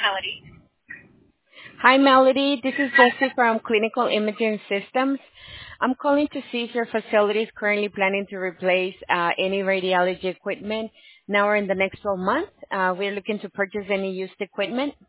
Melody. Hi, Melody. This is Jessie from Clinical Imaging Systems. I'm calling to see if your facility is currently planning to replace any radiology equipment now or in the next 12 months. We're looking to purchase any used equipment.